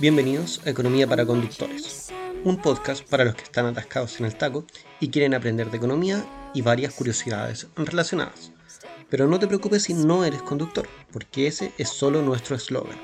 Bienvenidos a Economía para Conductores, un podcast para los que están atascados en el taco y quieren aprender de economía y varias curiosidades relacionadas. Pero no te preocupes si no eres conductor, porque ese es solo nuestro eslogan.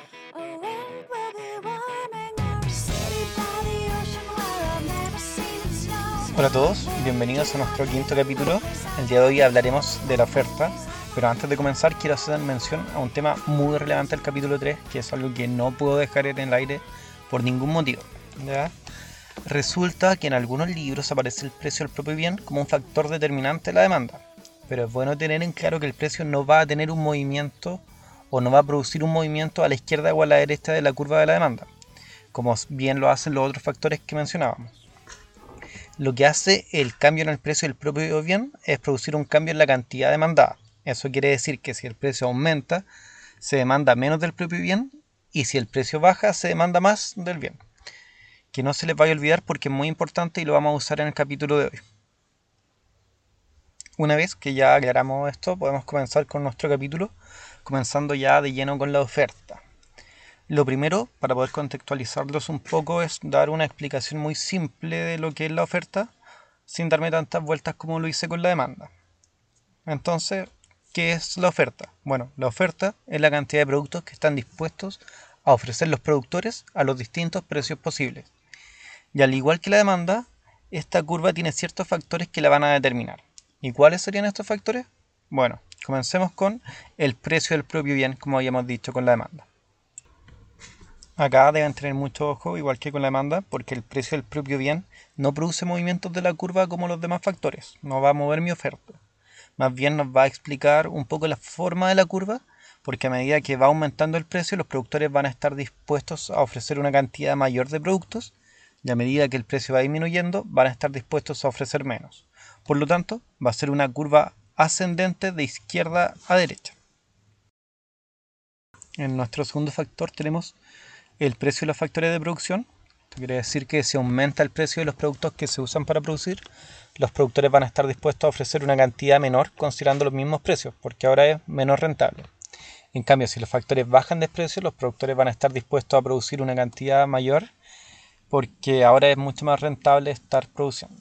Hola a todos, bienvenidos a nuestro quinto capítulo. El día de hoy hablaremos de la oferta, pero antes de comenzar quiero hacer mención a un tema muy relevante del capítulo 3, que es algo que no puedo dejar en el aire por ningún motivo, ¿ya? Resulta que en algunos libros aparece el precio del propio bien como un factor determinante de la demanda, pero es bueno tener en claro que el precio no va a tener un movimiento o no va a producir un movimiento a la izquierda o a la derecha de la curva de la demanda, como bien lo hacen los otros factores que mencionábamos. Lo que hace el cambio en el precio del propio bien es producir un cambio en la cantidad demandada. Eso quiere decir que si el precio aumenta, se demanda menos del propio bien, y si el precio baja, se demanda más del bien. Que no se les vaya a olvidar porque es muy importante y lo vamos a usar en el capítulo de hoy. Una vez que ya aclaramos esto, podemos comenzar con nuestro capítulo, comenzando ya de lleno con la oferta. Lo primero, para poder contextualizarlos un poco, es dar una explicación muy simple de lo que es la oferta, sin darme tantas vueltas como lo hice con la demanda. Entonces, ¿qué es la oferta? Bueno, la oferta es la cantidad de productos que están dispuestos a ofrecer los productores a los distintos precios posibles. Y al igual que la demanda, esta curva tiene ciertos factores que la van a determinar. ¿Y cuáles serían estos factores? Bueno, comencemos con el precio del propio bien, como habíamos dicho con la demanda. Acá deben tener mucho ojo, igual que con la demanda, porque el precio del propio bien no produce movimientos de la curva como los demás factores, no va a mover mi oferta. Más bien nos va a explicar un poco la forma de la curva, porque a medida que va aumentando el precio, los productores van a estar dispuestos a ofrecer una cantidad mayor de productos, y a medida que el precio va disminuyendo, van a estar dispuestos a ofrecer menos. Por lo tanto, va a ser una curva ascendente de izquierda a derecha. En nuestro segundo factor tenemos el precio de los factores de producción. Esto quiere decir que si aumenta el precio de los productos que se usan para producir, los productores van a estar dispuestos a ofrecer una cantidad menor considerando los mismos precios, porque ahora es menos rentable. En cambio, si los factores bajan de precio, los productores van a estar dispuestos a producir una cantidad mayor, porque ahora es mucho más rentable estar produciendo.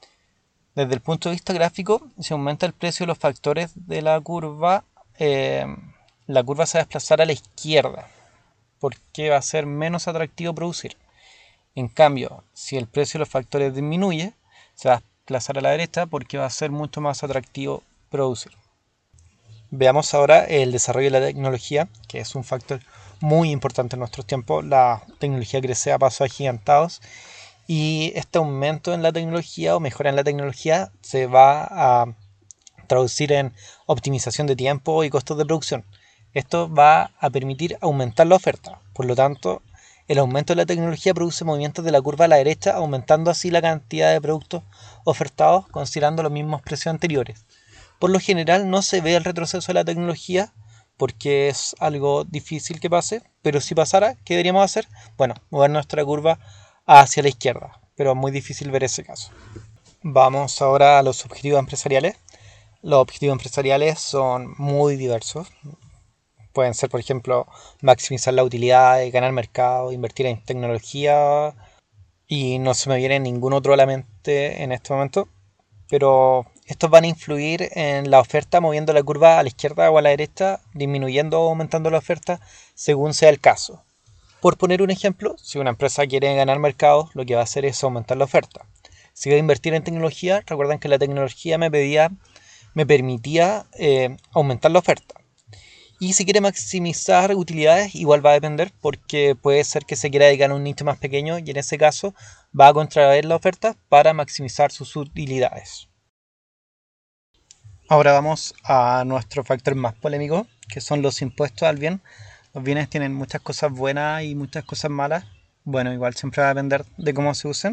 Desde el punto de vista gráfico, si aumenta el precio de los factores de la curva se va a desplazar a la izquierda, porque va a ser menos atractivo producir. En cambio, si el precio de los factores disminuye, se va a desplazar a la derecha porque va a ser mucho más atractivo producir. Veamos ahora el desarrollo de la tecnología, que es un factor muy importante en nuestros tiempos. La tecnología crece a pasos agigantados y este aumento en la tecnología o mejora en la tecnología se va a traducir en optimización de tiempo y costos de producción. Esto va a permitir aumentar la oferta. Por lo tanto, el aumento de la tecnología produce movimientos de la curva a la derecha, aumentando así la cantidad de productos ofertados considerando los mismos precios anteriores. Por lo general no se ve el retroceso de la tecnología porque es algo difícil que pase, pero si pasara, ¿qué deberíamos hacer? Bueno, mover nuestra curva hacia la izquierda, pero es muy difícil ver ese caso. Vamos ahora a los objetivos empresariales. Los objetivos empresariales son muy diversos. Pueden ser, por ejemplo, maximizar la utilidad, ganar mercado, invertir en tecnología, y no se me viene ningún otro a la mente en este momento, pero estos van a influir en la oferta moviendo la curva a la izquierda o a la derecha, disminuyendo o aumentando la oferta según sea el caso. Por poner un ejemplo, si una empresa quiere ganar mercado, lo que va a hacer es aumentar la oferta. Si voy a invertir en tecnología, recuerden que la tecnología me permitía aumentar la oferta. Y si quiere maximizar utilidades, igual va a depender, porque puede ser que se quiera dedicar a un nicho más pequeño y en ese caso va a contraer la oferta para maximizar sus utilidades. Ahora vamos a nuestro factor más polémico, que son los impuestos al bien. Los bienes tienen muchas cosas buenas y muchas cosas malas. Bueno, igual siempre va a depender de cómo se usen.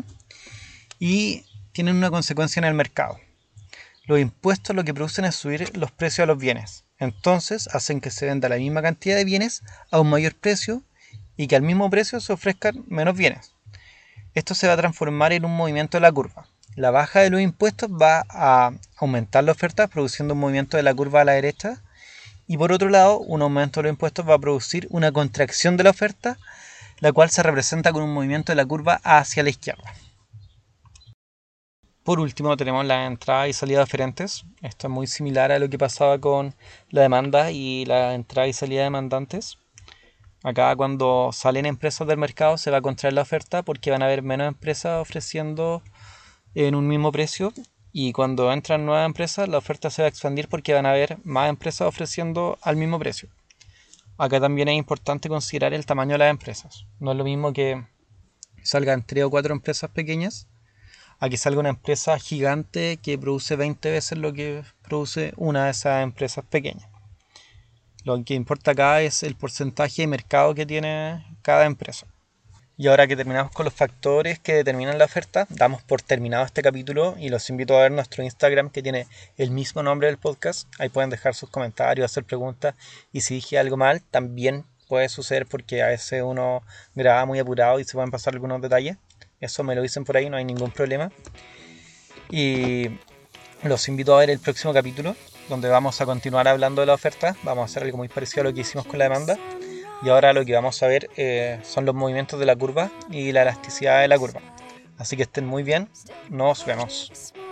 Y tienen una consecuencia en el mercado. Los impuestos lo que producen es subir los precios a los bienes. Entonces hacen que se venda la misma cantidad de bienes a un mayor precio y que al mismo precio se ofrezcan menos bienes. Esto se va a transformar en un movimiento de la curva. La baja de los impuestos va a aumentar la oferta, produciendo un movimiento de la curva a la derecha, y por otro lado, un aumento de los impuestos va a producir una contracción de la oferta, la cual se representa con un movimiento de la curva hacia la izquierda. Por último tenemos la entrada y salida de oferentes. Esto es muy similar a lo que pasaba con la demanda y la entrada y salida de demandantes. Acá cuando salen empresas del mercado se va a contraer la oferta porque van a haber menos empresas ofreciendo en un mismo precio, y cuando entran nuevas empresas la oferta se va a expandir porque van a haber más empresas ofreciendo al mismo precio. Acá también es importante considerar el tamaño de las empresas. No es lo mismo que salgan 3 o 4 empresas pequeñas a que salga una empresa gigante que produce 20 veces lo que produce una de esas empresas pequeñas. Lo que importa acá es el porcentaje de mercado que tiene cada empresa. Y ahora que terminamos con los factores que determinan la oferta, damos por terminado este capítulo y los invito a ver nuestro Instagram, que tiene el mismo nombre del podcast. Ahí pueden dejar sus comentarios, hacer preguntas, y si dije algo mal también puede suceder porque a veces uno graba muy apurado y se pueden pasar algunos detalles. Eso me lo dicen por ahí, no hay ningún problema. Y los invito a ver el próximo capítulo, donde vamos a continuar hablando de la oferta. Vamos a hacer algo muy parecido a lo que hicimos con la demanda. Y ahora lo que vamos a ver son los movimientos de la curva y la elasticidad de la curva. Así que estén muy bien, nos vemos.